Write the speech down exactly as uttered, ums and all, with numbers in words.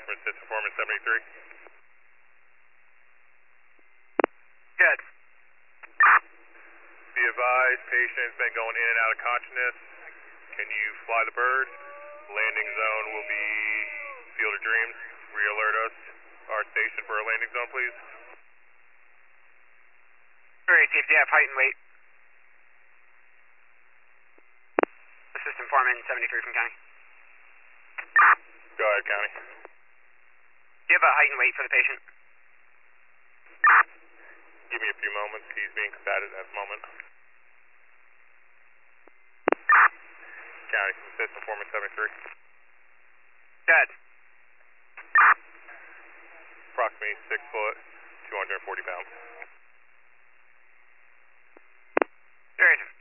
from Assistant Foreman seventy-three. Good. Be advised, patient's been going in and out of consciousness. Can you fly the bird? Landing zone will be Field of Dreams. Re-alert us, our station for a landing zone, please. Alright, Chief, do you have height and weight? Assistant Foreman seventy-three from County. Go ahead, County. Do you have a height and weight for the patient? Give me a few moments. He's being combated at the moment. County, from Assistant Foreman seventy-three. Good. Approximately six foot, two hundred forty pounds. Alright.